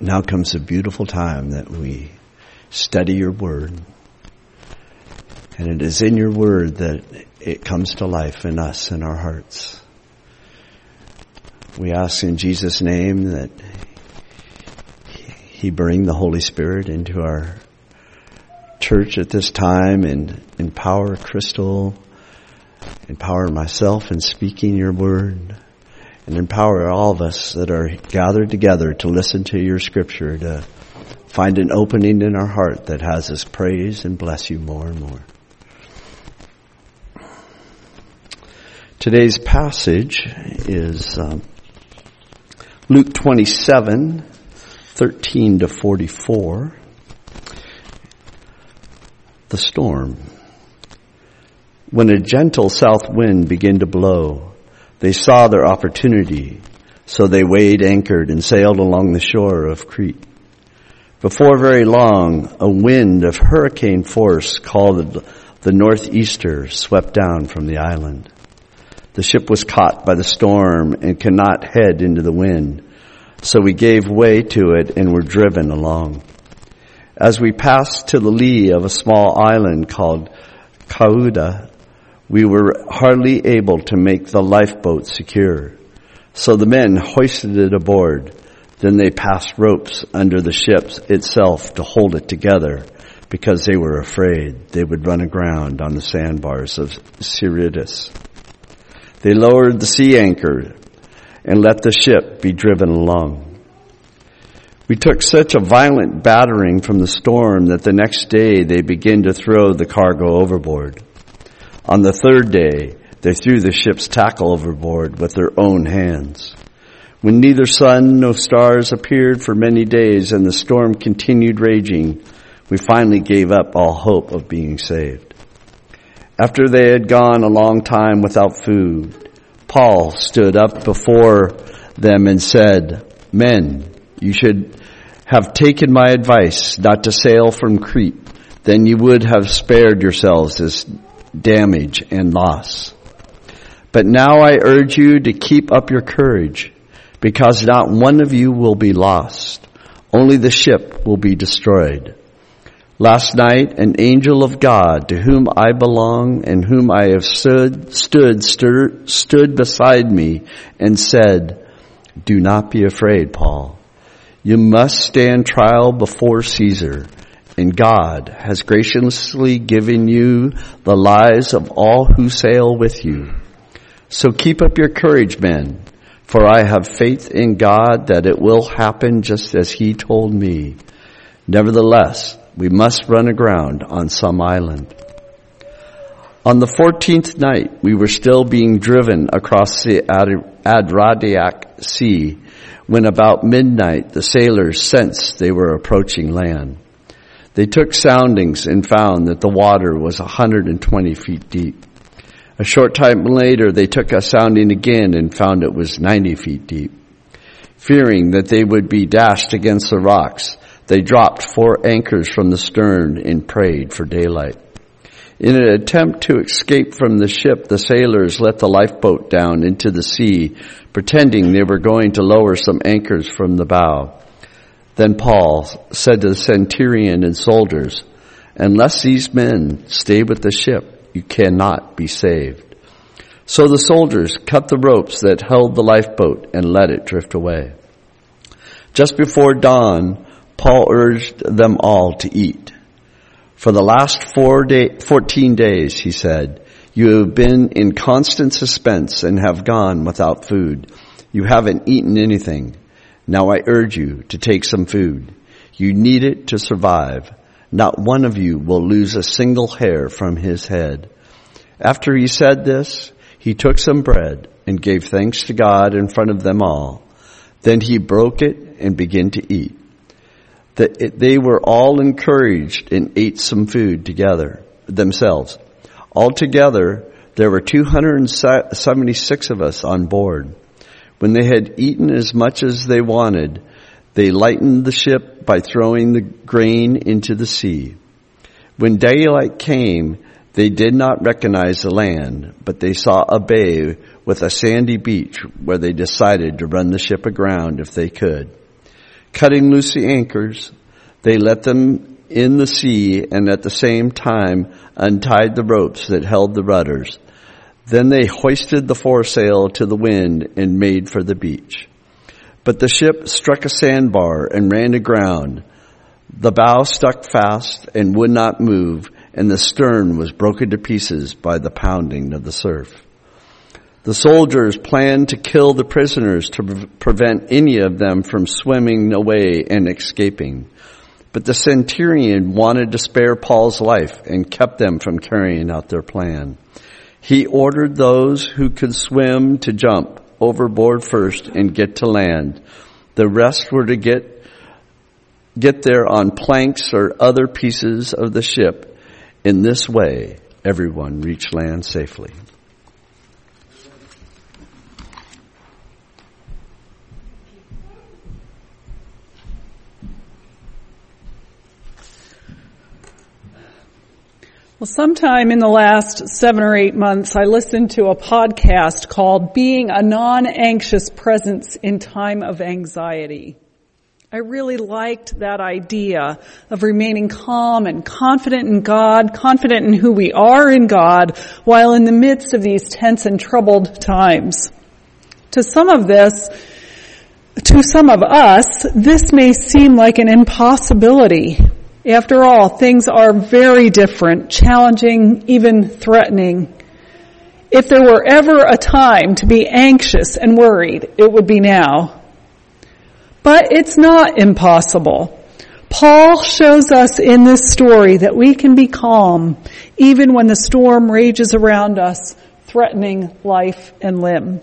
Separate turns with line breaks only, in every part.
Now comes a beautiful time that we study your word. And it is in your word that it comes to life in us, in our hearts. We ask in Jesus' name that He bring the Holy Spirit into our church at this time and empower Crystal, empower myself in speaking your word, and empower all of us that are gathered together to listen to your scripture, to find an opening in our heart that has us praise and bless you more and more. Today's passage is Luke 27:13 to 44. The storm. When a gentle south wind began to blow, they saw their opportunity, so they weighed anchored and sailed along the shore of Crete. Before very long, a wind of hurricane force called the northeaster swept down from the island. The ship was caught by the storm and could not head into the wind, so we gave way to it and were driven along. As we passed to the lee of a small island called Cauda, we were hardly able to make the lifeboat secure. So the men hoisted it aboard. Then they passed ropes under the ship itself to hold it together, because they were afraid they would run aground on the sandbars of Syrtis. They lowered the sea anchor and let the ship be driven along. We took such a violent battering from the storm that the next day they began to throw the cargo overboard. On the third day, they threw the ship's tackle overboard with their own hands. When neither sun nor stars appeared for many days and the storm continued raging, we finally gave up all hope of being saved. After they had gone a long time without food, Paul stood up before them and said, "Men, you should have taken my advice not to sail from Crete. Then you would have spared yourselves this damage and loss. But now I urge you to keep up your courage, because not one of you will be lost. Only the ship will be destroyed. Last night, an angel of God, to whom I belong and whom I have stood beside me and said, 'Do not be afraid, Paul. You must stand trial before Caesar, and God has graciously given you the lives of all who sail with you. So keep up your courage, men, for I have faith in God that it will happen just as He told me. Nevertheless, we must run aground on some island.' On the 14th night, we were still being driven across the Adriatic Sea, when about midnight the sailors sensed they were approaching land. They took soundings and found that the water was 120 feet deep. A short time later, they took a sounding again and found it was 90 feet deep. Fearing that they would be dashed against the rocks, they dropped 4 anchors from the stern and prayed for daylight. In an attempt to escape from the ship, the sailors let the lifeboat down into the sea, pretending they were going to lower some anchors from the bow. Then Paul said to the centurion and soldiers, 'Unless these men stay with the ship, you cannot be saved.' So the soldiers cut the ropes that held the lifeboat and let it drift away. Just before dawn, Paul urged them all to eat. 'For the last 14 days, he said, you have been in constant suspense and have gone without food. You haven't eaten anything. Now I urge you to take some food. You need it to survive. Not one of you will lose a single hair from his head.' After he said this, he took some bread and gave thanks to God in front of them all. Then he broke it and began to eat. They were all encouraged and ate some food together themselves. Altogether, there were 276 of us on board. When they had eaten as much as they wanted, they lightened the ship by throwing the grain into the sea. When daylight came, they did not recognize the land, but they saw a bay with a sandy beach where they decided to run the ship aground if they could. Cutting loose the anchors, they let them in the sea and at the same time untied the ropes that held the rudders. Then they hoisted the foresail to the wind and made for the beach. But the ship struck a sandbar and ran aground. The bow stuck fast and would not move, and the stern was broken to pieces by the pounding of the surf. The soldiers planned to kill the prisoners to prevent any of them from swimming away and escaping. But the centurion wanted to spare Paul's life and kept them from carrying out their plan. He ordered those who could swim to jump overboard first and get to land. The rest were to get there on planks or other pieces of the ship. In this way, everyone reached land safely.
Well, sometime in the last 7 or 8 months, I listened to a podcast called Being a Non-Anxious Presence in Time of Anxiety. I really liked that idea of remaining calm and confident in God, confident in who we are in God, while in the midst of these tense and troubled times. To some of us, this may seem like an impossibility. After all, things are very different, challenging, even threatening. If there were ever a time to be anxious and worried, it would be now. But it's not impossible. Paul shows us in this story that we can be calm even when the storm rages around us, threatening life and limb.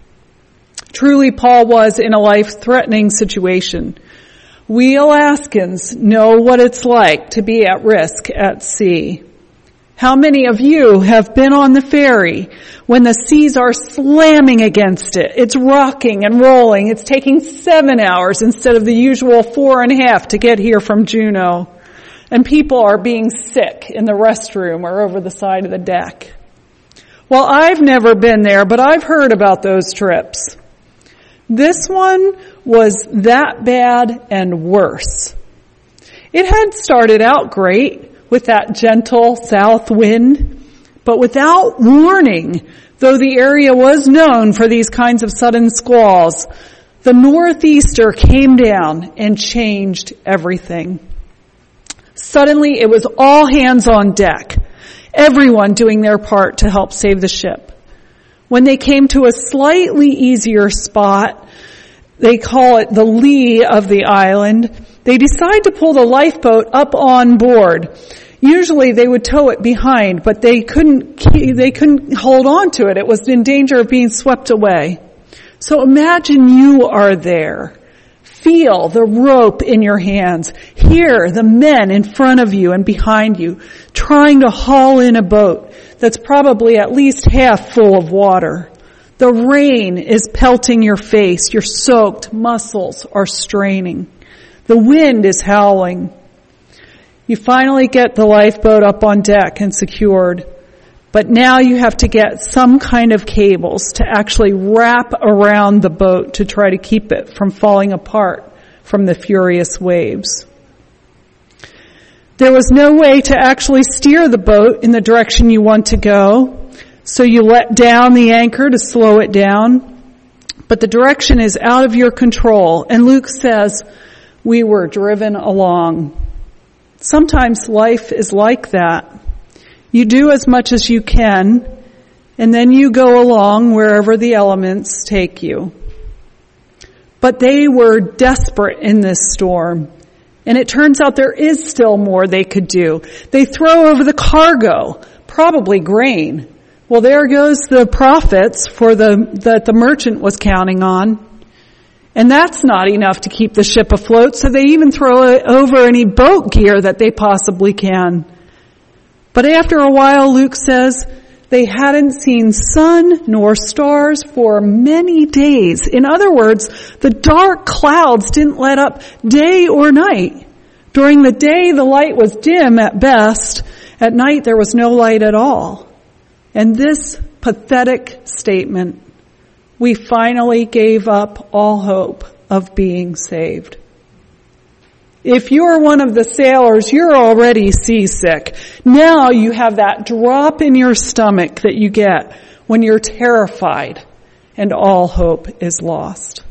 Truly, Paul was in a life-threatening situation. We Alaskans know what it's like to be at risk at sea. How many of you have been on the ferry when the seas are slamming against it? It's rocking and rolling. It's taking 7 hours instead of the usual 4.5 to get here from Juneau. And people are being sick in the restroom or over the side of the deck. Well, I've never been there, but I've heard about those trips. This one was that bad and worse. It had started out great with that gentle south wind, but without warning, though the area was known for these kinds of sudden squalls, the northeaster came down and changed everything. Suddenly, it was all hands on deck, everyone doing their part to help save the ship. When they came to a slightly easier spot, they call it the lee of the island, they decide to pull the lifeboat up on board. Usually they would tow it behind, but they couldn't hold on to it. It was in danger of being swept away. So imagine you are there. Feel the rope in your hands. Hear the men in front of you and behind you trying to haul in a boat that's probably at least half full of water. The rain is pelting your face. Your soaked muscles are straining. The wind is howling. You finally get the lifeboat up on deck and secured. But now you have to get some kind of cables to actually wrap around the boat to try to keep it from falling apart from the furious waves. There was no way to actually steer the boat in the direction you want to go, so you let down the anchor to slow it down. But the direction is out of your control, and Luke says, we were driven along. Sometimes life is like that. You do as much as you can, and then you go along wherever the elements take you. But they were desperate in this storm, and it turns out there is still more they could do. They throw over the cargo, probably grain. Well, there goes the profits that the merchant was counting on. And that's not enough to keep the ship afloat, so they even throw over any boat gear that they possibly can. But after a while, Luke says, they hadn't seen sun nor stars for many days. In other words, the dark clouds didn't let up day or night. During the day, the light was dim at best. At night, there was no light at all. And this pathetic statement, we finally gave up all hope of being saved. If you're one of the sailors, you're already seasick. Now you have that drop in your stomach that you get when you're terrified and all hope is lost.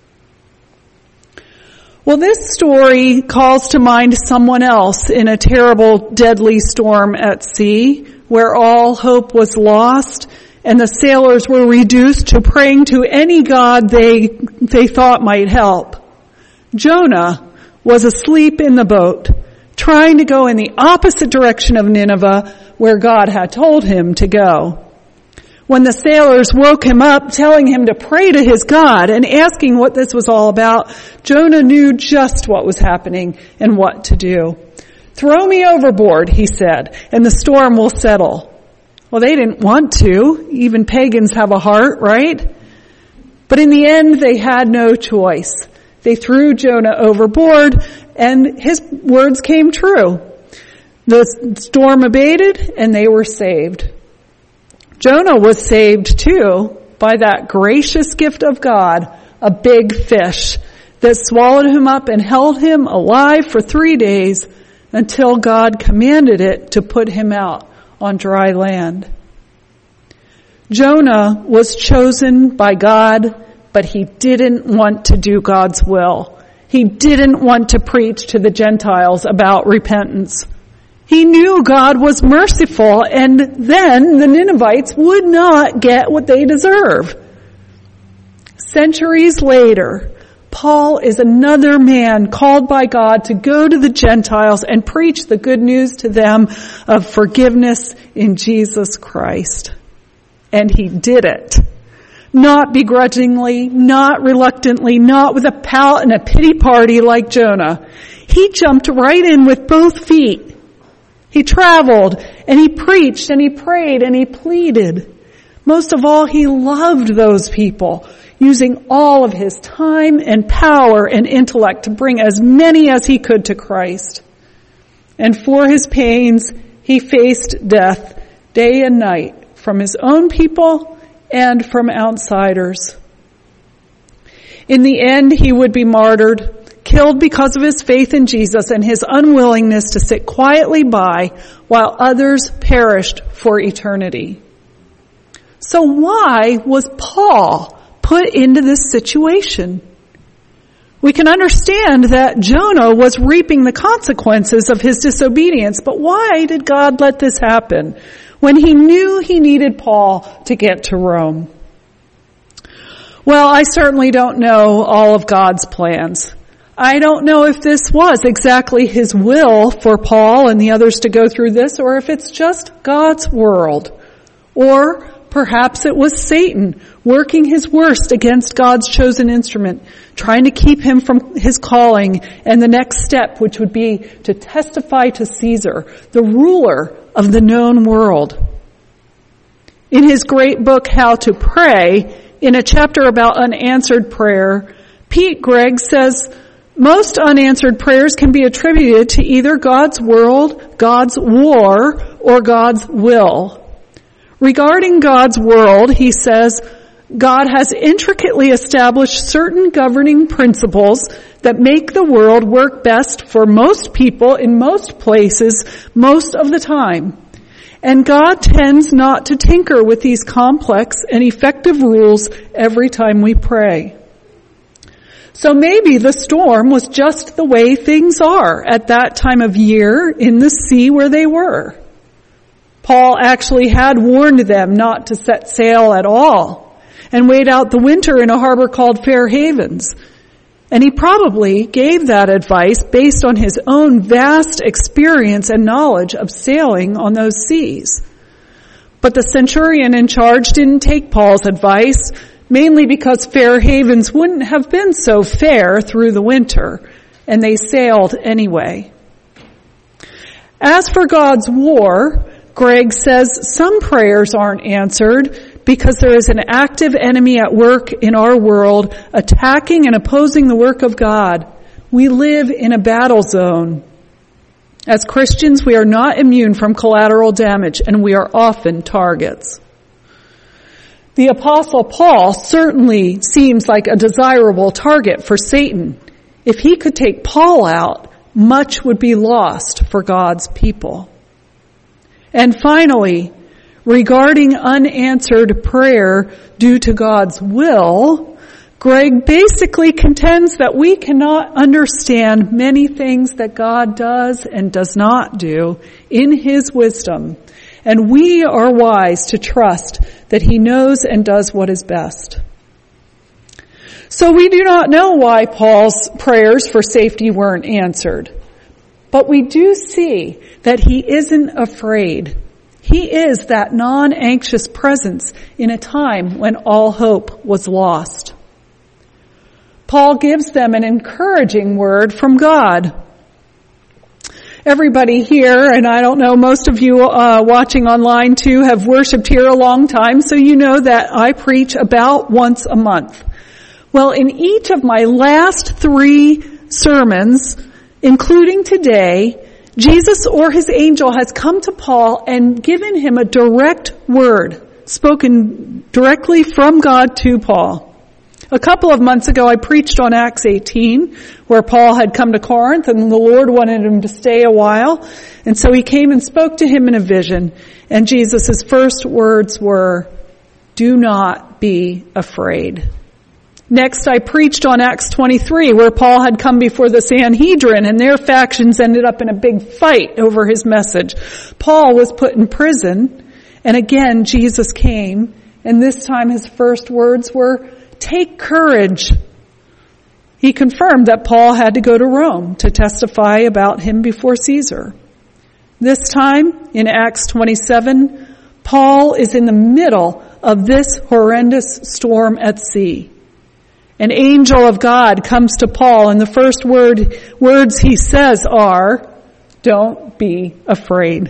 Well, this story calls to mind someone else in a terrible, deadly storm at sea where all hope was lost and the sailors were reduced to praying to any god they thought might help. Jonah was asleep in the boat, trying to go in the opposite direction of Nineveh where God had told him to go. When the sailors woke him up, telling him to pray to his God and asking what this was all about, Jonah knew just what was happening and what to do. "Throw me overboard," he said, "and the storm will settle." Well, they didn't want to. Even pagans have a heart, right? But in the end, they had no choice. They threw Jonah overboard, and his words came true. The storm abated, and they were saved. Jonah was saved, too, by that gracious gift of God, a big fish that swallowed him up and held him alive for 3 days until God commanded it to put him out on dry land. Jonah was chosen by God, but he didn't want to do God's will. He didn't want to preach to the Gentiles about repentance. He knew God was merciful, and then the Ninevites would not get what they deserve. Centuries later, Paul is another man called by God to go to the Gentiles and preach the good news to them of forgiveness in Jesus Christ. And he did it. Not begrudgingly, not reluctantly, not with a pout and a pity party like Jonah. He jumped right in with both feet. He traveled and he preached and he prayed and he pleaded. Most of all, he loved those people, using all of his time and power and intellect to bring as many as he could to Christ. And for his pains, he faced death day and night from his own people and from outsiders. In the end, he would be martyred, killed because of his faith in Jesus and his unwillingness to sit quietly by while others perished for eternity. So why was Paul put into this situation? We can understand that Jonah was reaping the consequences of his disobedience, but why did God let this happen when he knew he needed Paul to get to Rome? Well, I certainly don't know all of God's plans. I don't know if this was exactly his will for Paul and the others to go through this, or if it's just God's world. Or perhaps it was Satan working his worst against God's chosen instrument, trying to keep him from his calling and the next step, which would be to testify to Caesar, the ruler of the known world. In his great book, How to Pray, in a chapter about unanswered prayer, Pete Greig says, most unanswered prayers can be attributed to either God's world, God's war, or God's will. Regarding God's world, he says, God has intricately established certain governing principles that make the world work best for most people in most places most of the time. And God tends not to tinker with these complex and effective rules every time we pray. So maybe the storm was just the way things are at that time of year in the sea where they were. Paul actually had warned them not to set sail at all and wait out the winter in a harbor called Fair Havens. And he probably gave that advice based on his own vast experience and knowledge of sailing on those seas. But the centurion in charge didn't take Paul's advice, mainly because Fair Havens wouldn't have been so fair through the winter, and they sailed anyway. As for God's war, Greig says some prayers aren't answered because there is an active enemy at work in our world attacking and opposing the work of God. We live in a battle zone. As Christians, we are not immune from collateral damage, and we are often targets. The Apostle Paul certainly seems like a desirable target for Satan. If he could take Paul out, much would be lost for God's people. And finally, regarding unanswered prayer due to God's will, Greg basically contends that we cannot understand many things that God does and does not do in His wisdom, and we are wise to trust that He knows and does what is best. So we do not know why Paul's prayers for safety weren't answered, but we do see that he isn't afraid. He is that non-anxious presence in a time when all hope was lost. Paul gives them an encouraging word from God. Everybody here, and I don't know, most of you watching online too, have worshiped here a long time, so you know that I preach about once a month. Well, in each of my last 3 sermons, including today, Jesus or his angel has come to Paul and given him a direct word, spoken directly from God to Paul. A couple of months ago, I preached on Acts 18, where Paul had come to Corinth and the Lord wanted him to stay a while. And so he came and spoke to him in a vision. And Jesus' first words were, "Do not be afraid." Next, I preached on Acts 23, where Paul had come before the Sanhedrin and their factions ended up in a big fight over his message. Paul was put in prison, and again Jesus came, and this time his first words were, "Take courage." He confirmed that Paul had to go to Rome to testify about him before Caesar. This time, in Acts 27, Paul is in the middle of this horrendous storm at sea. An angel of God comes to Paul, and the first words he says are, "Don't be afraid."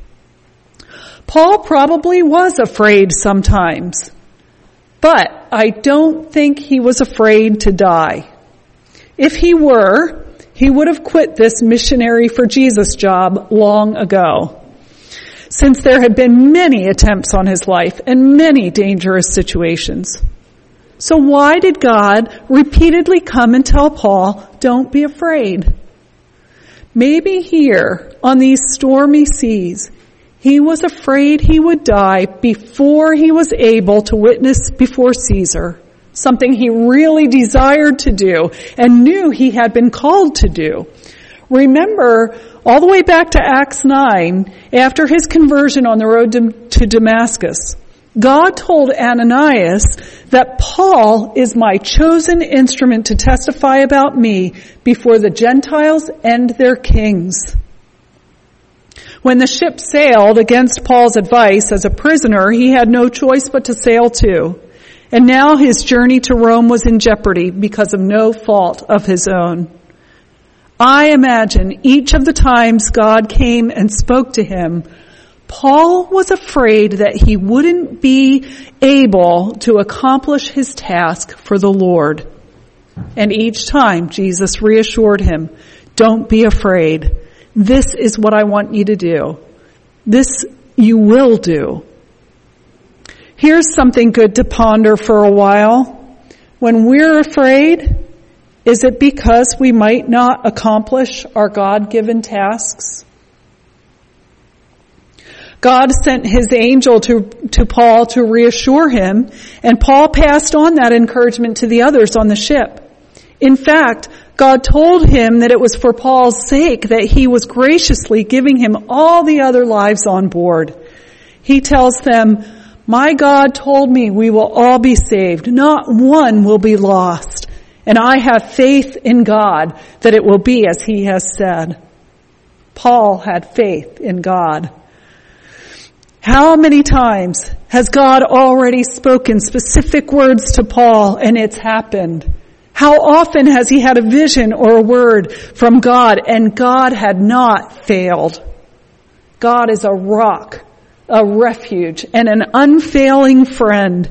Paul probably was afraid sometimes, but I don't think he was afraid to die. If he were, he would have quit this missionary for Jesus job long ago, since there had been many attempts on his life and many dangerous situations. So why did God repeatedly come and tell Paul, "Don't be afraid"? Maybe here on these stormy seas, he was afraid he would die before he was able to witness before Caesar, something he really desired to do and knew he had been called to do. Remember, all the way back to Acts 9, after his conversion on the road to Damascus, God told Ananias that Paul is my chosen instrument to testify about me before the Gentiles and their kings. When the ship sailed against Paul's advice as a prisoner, he had no choice but to sail too. And now his journey to Rome was in jeopardy because of no fault of his own. I imagine each of the times God came and spoke to him, Paul was afraid that he wouldn't be able to accomplish his task for the Lord. And each time Jesus reassured him, "Don't be afraid. This is what I want you to do. This you will do." Here's something good to ponder for a while. When we're afraid, is it because we might not accomplish our God-given tasks? God sent his angel to Paul to reassure him, and Paul passed on that encouragement to the others on the ship. In fact, God told him that it was for Paul's sake that he was graciously giving him all the other lives on board. He tells them, "My God told me we will all be saved. Not one will be lost. And I have faith in God that it will be as he has said." Paul had faith in God. How many times has God already spoken specific words to Paul and it's happened? How often has he had a vision or a word from God and God had not failed? God is a rock, a refuge, and an unfailing friend.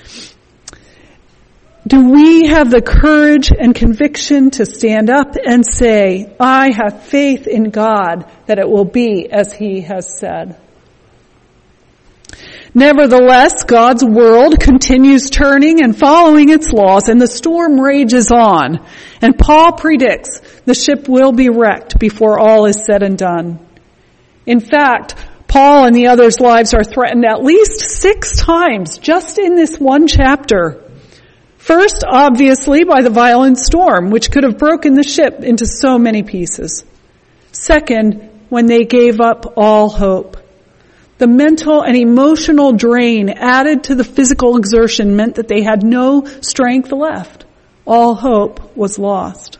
Do we have the courage and conviction to stand up and say, "I have faith in God that it will be as he has said"? Nevertheless, God's world continues turning and following its laws, and the storm rages on. And Paul predicts the ship will be wrecked before all is said and done. In fact, Paul and the others' lives are threatened at least 6 times just in this one chapter. First, obviously, by the violent storm, which could have broken the ship into so many pieces. Second, when they gave up all hope. The mental and emotional drain added to the physical exertion meant that they had no strength left. All hope was lost.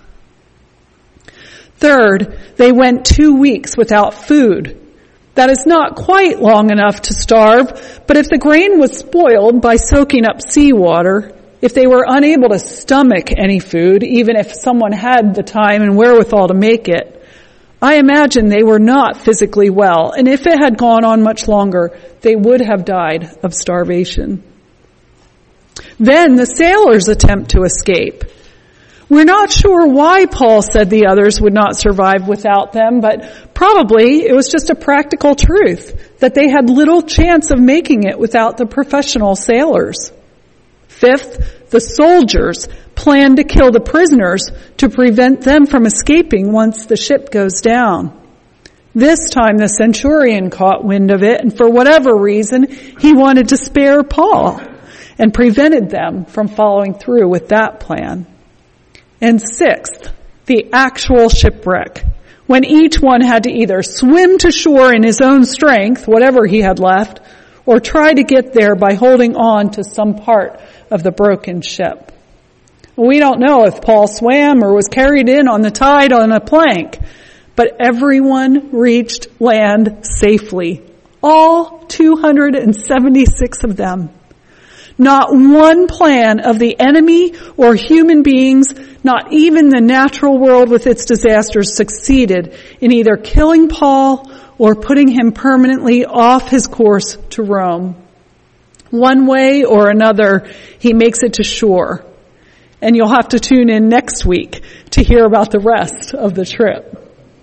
Third, they went 2 weeks without food. That is not quite long enough to starve, but if the grain was spoiled by soaking up seawater, if they were unable to stomach any food, even if someone had the time and wherewithal to make it, I imagine they were not physically well, and if it had gone on much longer, they would have died of starvation. Then the sailors attempt to escape. We're not sure why Paul said the others would not survive without them, but probably it was just a practical truth that they had little chance of making it without the professional sailors. Fifth, the soldiers planned to kill the prisoners to prevent them from escaping once the ship goes down. This time the centurion caught wind of it, and for whatever reason, he wanted to spare Paul and prevented them from following through with that plan. And sixth, the actual shipwreck, when each one had to either swim to shore in his own strength, whatever he had left, or try to get there by holding on to some part of the broken ship. We don't know if Paul swam or was carried in on the tide on a plank, but everyone reached land safely. All 276 of them. Not one plan of the enemy or human beings, not even the natural world with its disasters, succeeded in either killing Paul or putting him permanently off his course to Rome. One way or another, he makes it to shore. And you'll have to tune in next week to hear about the rest of the trip.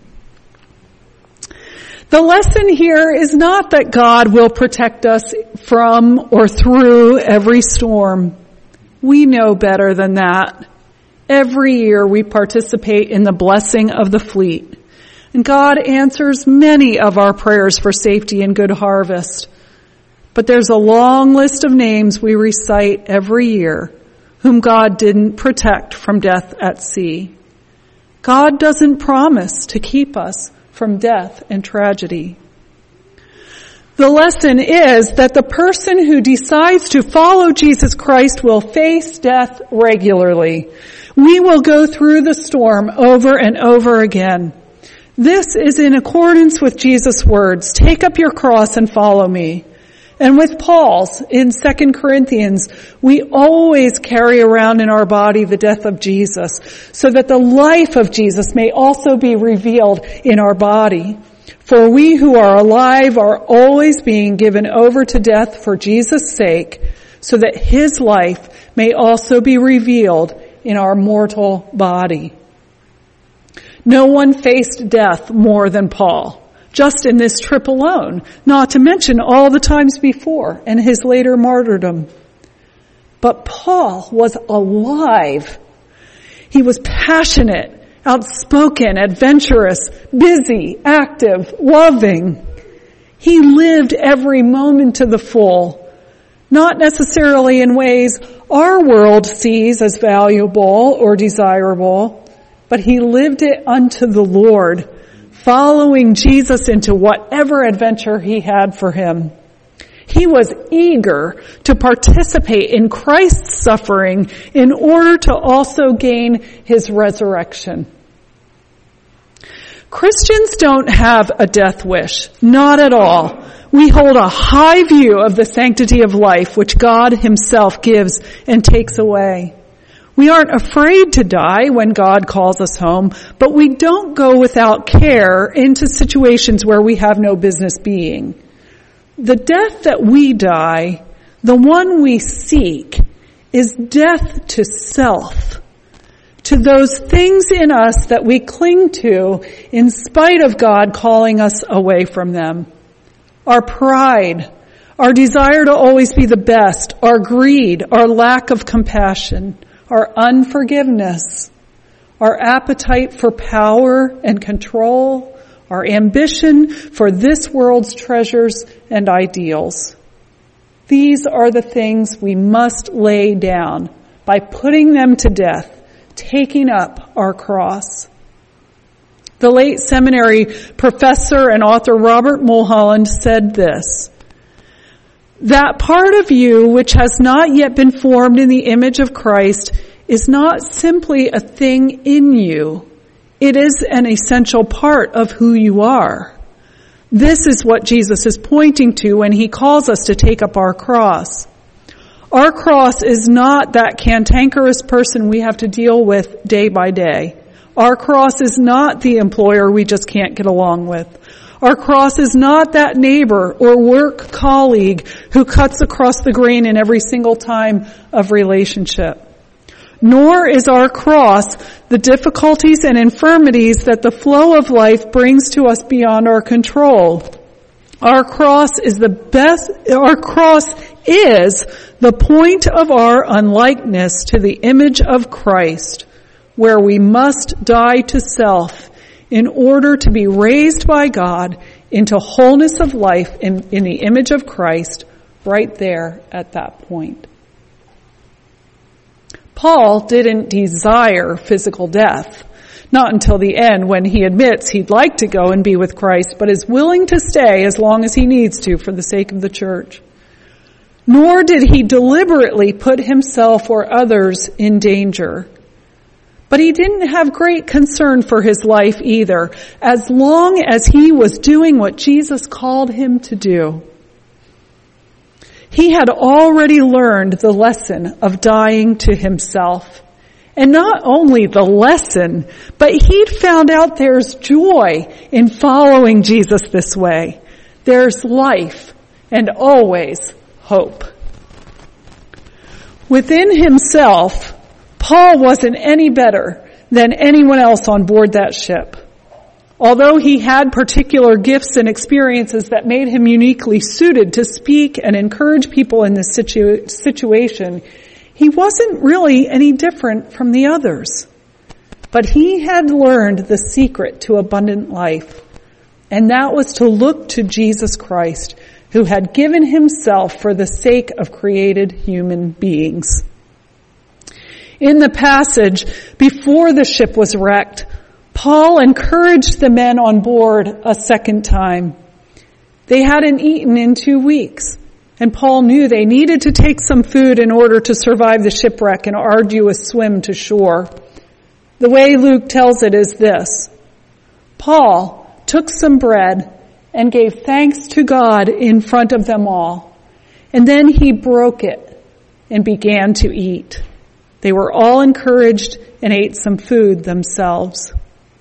The lesson here is not that God will protect us from or through every storm. We know better than that. Every year we participate in the blessing of the fleet. And God answers many of our prayers for safety and good harvest. But there's a long list of names we recite every year whom God didn't protect from death at sea. God doesn't promise to keep us from death and tragedy. The lesson is that the person who decides to follow Jesus Christ will face death regularly. We will go through the storm over and over again. This is in accordance with Jesus' words, "Take up your cross and follow me." And with Paul's in 2 Corinthians, we always carry around in our body the death of Jesus, so that the life of Jesus may also be revealed in our body. For we who are alive are always being given over to death for Jesus' sake, so that his life may also be revealed in our mortal body. No one faced death more than Paul. Just in this trip alone, not to mention all the times before and his later martyrdom. But Paul was alive. He was passionate, outspoken, adventurous, busy, active, loving. He lived every moment to the full, not necessarily in ways our world sees as valuable or desirable, but he lived it unto the Lord, following Jesus into whatever adventure he had for him. He was eager to participate in Christ's suffering in order to also gain his resurrection. Christians don't have a death wish, not at all. We hold a high view of the sanctity of life, which God himself gives and takes away. We aren't afraid to die when God calls us home, but we don't go without care into situations where we have no business being. The death that we die, the one we seek, is death to self, to those things in us that we cling to in spite of God calling us away from them. Our pride, our desire to always be the best, our greed, our lack of compassion, our unforgiveness, our appetite for power and control, our ambition for this world's treasures and ideals. These are the things we must lay down by putting them to death, taking up our cross. The late seminary professor and author Robert Mulholland said this: "That part of you which has not yet been formed in the image of Christ is not simply a thing in you. It is an essential part of who you are." This is what Jesus is pointing to when he calls us to take up our cross. Our cross is not that cantankerous person we have to deal with day by day. Our cross is not the employer we just can't get along with. Our cross is not that neighbor or work colleague who cuts across the grain in every single time of relationship. Nor is our cross the difficulties and infirmities that the flow of life brings to us beyond our control. Our cross is the point of our unlikeness to the image of Christ, where we must die to self in order to be raised by God into wholeness of life in the image of Christ right there at that point. Paul didn't desire physical death, not until the end when he admits he'd like to go and be with Christ, but is willing to stay as long as he needs to for the sake of the church. Nor did he deliberately put himself or others in danger. But he didn't have great concern for his life either, as long as he was doing what Jesus called him to do. He had already learned the lesson of dying to himself. And not only the lesson, but he'd found out there's joy in following Jesus this way. There's life and always hope. Within himself, Paul wasn't any better than anyone else on board that ship. Although he had particular gifts and experiences that made him uniquely suited to speak and encourage people in this situation, he wasn't really any different from the others. But he had learned the secret to abundant life, and that was to look to Jesus Christ, who had given himself for the sake of created human beings. In the passage, before the ship was wrecked, Paul encouraged the men on board a second time. They hadn't eaten in 2 weeks, and Paul knew they needed to take some food in order to survive the shipwreck and arduous swim to shore. The way Luke tells it is this: Paul took some bread and gave thanks to God in front of them all, and then he broke it and began to eat. They were all encouraged and ate some food themselves.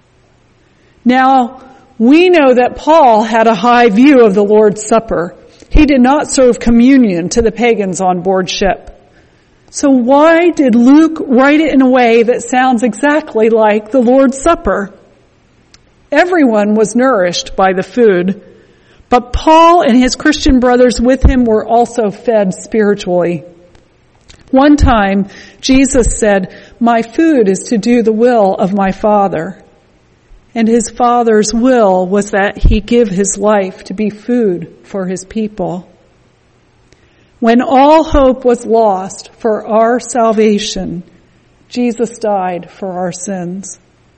Now, we know that Paul had a high view of the Lord's Supper. He did not serve communion to the pagans on board ship. So why did Luke write it in a way that sounds exactly like the Lord's Supper? Everyone was nourished by the food, but Paul and his Christian brothers with him were also fed spiritually. One time, Jesus said, "My food is to do the will of my Father." And his Father's will was that he give his life to be food for his people. When all hope was lost for our salvation, Jesus died for our sins.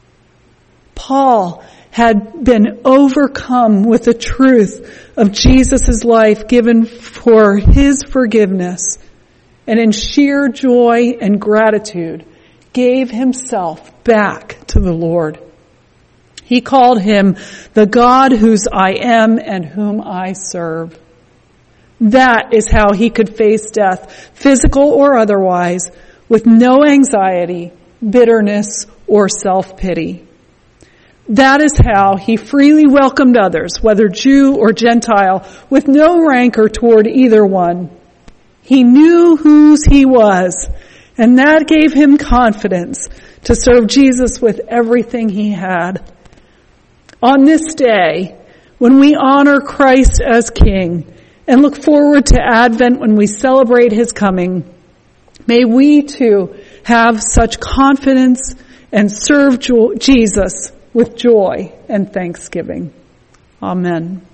Paul had been overcome with the truth of Jesus' life given for his forgiveness, and in sheer joy and gratitude gave himself back to the Lord. He called him the God whose I am and whom I serve. That is how he could face death, physical or otherwise, with no anxiety, bitterness, or self-pity. That is how he freely welcomed others, whether Jew or Gentile, with no rancor toward either one. He knew whose he was, and that gave him confidence to serve Jesus with everything he had. On this day, when we honor Christ as King, and look forward to Advent when we celebrate his coming, may we too have such confidence and serve Jesus with joy and thanksgiving. Amen.